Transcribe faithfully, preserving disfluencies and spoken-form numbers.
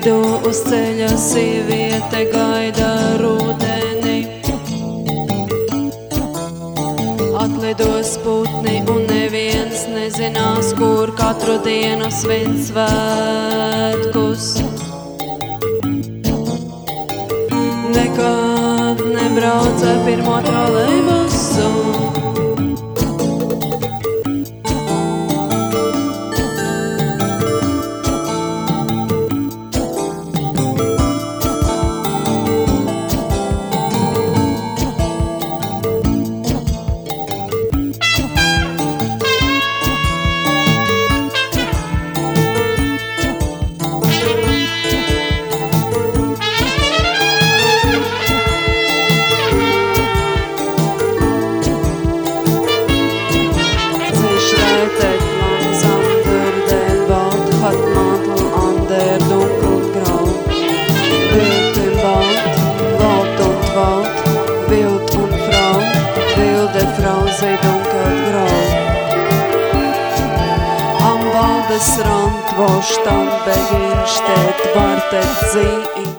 vidū uz ceļa sieviete gaida rudeni. Atlidos putni un neviens nezinās, kur katru dienu svin svētkus. Nekad nebrauca pirmo trolejbusu. Am Waldesrand, wo stand Beginn, steht, wartet sie in